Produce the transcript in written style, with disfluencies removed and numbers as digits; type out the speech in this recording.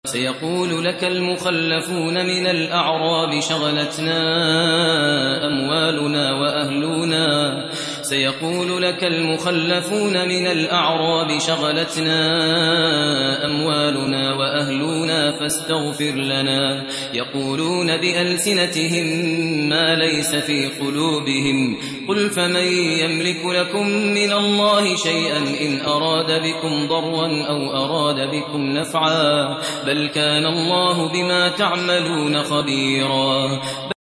سيقول لك المخلفون من الأعراب شغلتنا أموالنا وأهلنا سيقول لك المخلفون من الأعراب شغلتنا أموالنا وأهلنا فاستغفر لنا يقولون بألسنتهم ما ليس في قلوبهم قل فمن يملك لكم من الله شيئا إن أراد بكم ضرا أو أراد بكم نفعا بل كان الله بما تعملون خبيرا